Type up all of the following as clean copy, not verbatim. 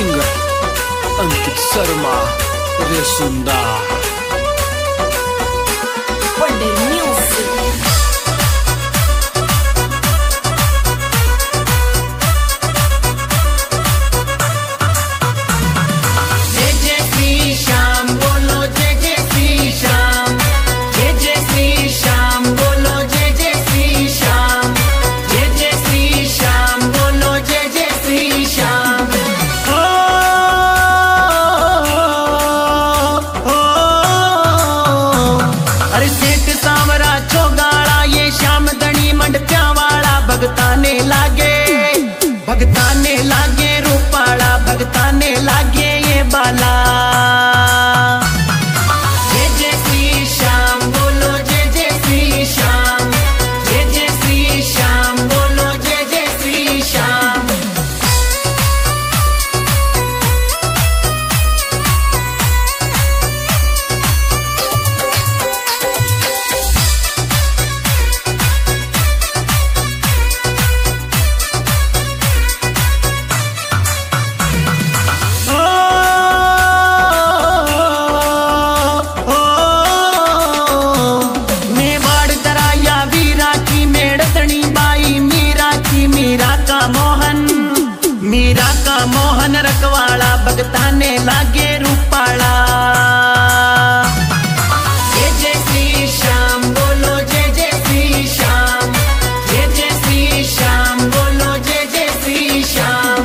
Singer Ankit Sharma रेसुंदा Wonder Music. भगताने लागे रूपाला भगताने लागे ये बाला जय जय श्री श्याम बोलो जय जय श्री श्याम जय जय श्री श्याम बोलो जय जय श्री श्याम मोहन रखवाला भगताने लागे रूपाला जय जय श्री श्याम बोलो जय जय श्री श्याम जय जय श्री श्याम बोलो जय जय श्री श्याम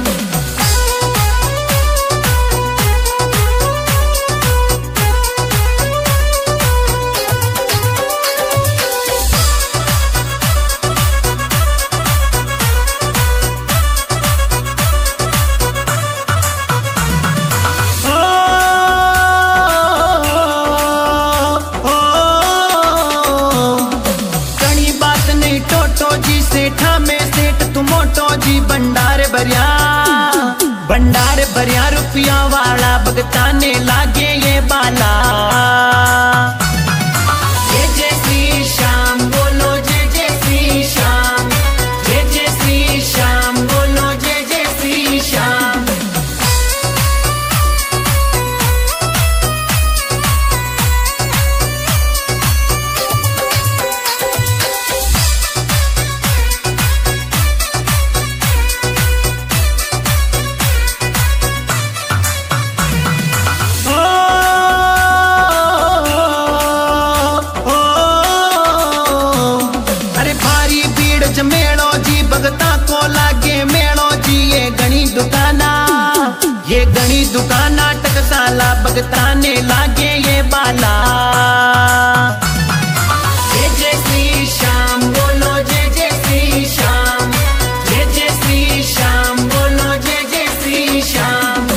भंडार भरिया रुपया वाला भगताने लागे ये बाला जय जय श्री श्याम बोलो जय जय श्री श्याम जय जय श्री श्याम बोलो जय जय श्री श्याम मेड़ो जी भगता को लागे मेड़ो जी ये गणी दुकाना टकसाला भगताने लागे ये बाला जय जय श्री श्याम बोलो जय जय श्री श्याम जय जय श्री श्याम बोलो जय जय श्री श्याम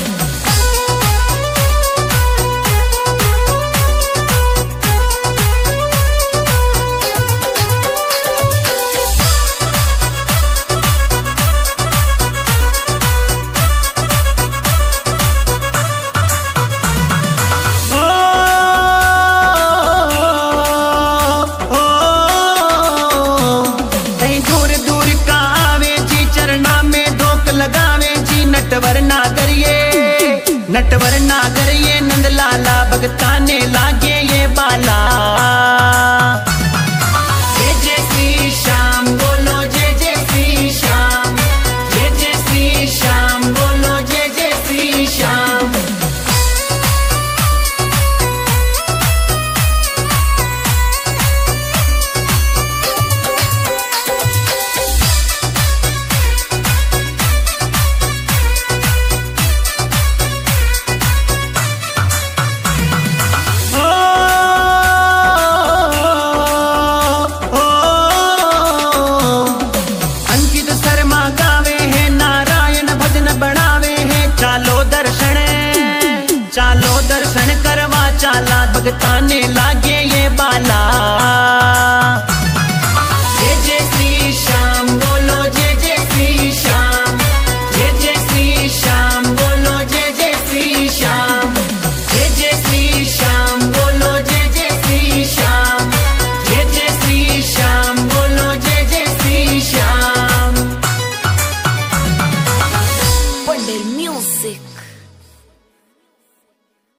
नटवर नागर ये नंदलाला भगताने लागे ये बाला जय जय श्री श्याम बोलो जय जय श्री श्याम जय जय श्री श्याम बोलो जय जय श्री श्याम दर्शन करवा चाला भगताने लागे ये बाला जय जय श्री श्याम बोलो जय जय श्री श्याम जय जय श्री श्याम बोलो जय जय श्री श्याम जय जय श्री श्याम बोलो जय जय श्री श्याम जय जय श्री श्याम बोलो जय जय श्री श्याम Wonder Music.